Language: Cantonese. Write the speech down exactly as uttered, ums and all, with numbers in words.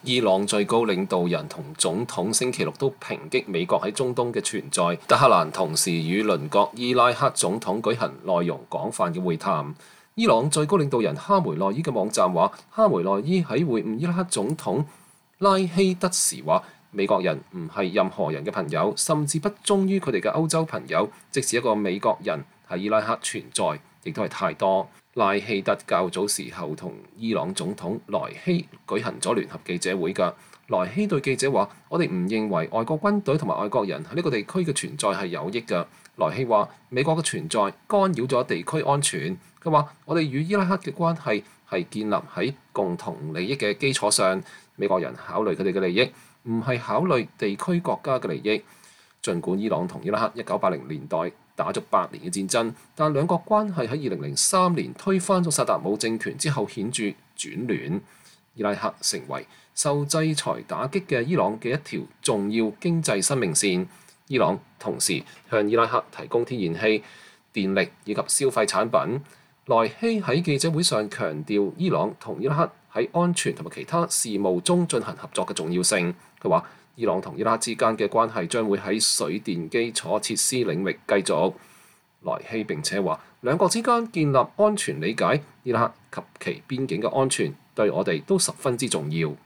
伊朗最高領導人同總統星期六都抨擊美國喺中東嘅存在。德黑蘭同時與鄰國伊拉克總統舉行內容廣泛嘅會談。伊朗最高領導人哈梅內伊嘅網站話，哈梅內伊喺會晤伊拉克總統拉希德時話，美國人唔係任何人嘅朋友，甚至不忠於佢哋嘅歐洲朋友。即使一個美國人喺伊拉克存在，亦都係太多。拉希德較早時候同伊朗總統萊希舉行咗聯合記者會㗎。萊希對記者話：我哋唔認為外國軍隊同埋外國人喺呢個地區嘅存在係有益㗎。萊希話：美國嘅存在干擾咗地區安全。佢話：我哋與伊拉克嘅關係係建立喺共同利益嘅基礎上。美國人考慮佢哋嘅利益，唔係考慮地區國家嘅利益。儘管伊朗同伊拉克一九八零年代打咗八年嘅戰爭，但兩國關係喺二零零三年推翻咗薩達姆政權之後顯著轉暖。伊拉克成為受制裁打擊嘅伊朗嘅一條重要經濟生命線。伊朗同時向伊拉克提供天然氣、電力以及消費產品。萊希喺記者會上強調伊朗同伊拉克喺安全同埋其他事務中進行合作嘅重要性。佢話：伊朗同伊拉克之間嘅關係將會喺水電基礎設施領域繼續。萊希並且話，兩國之間建立安全理解，伊拉克及其邊境嘅安全對我哋都十分之重要。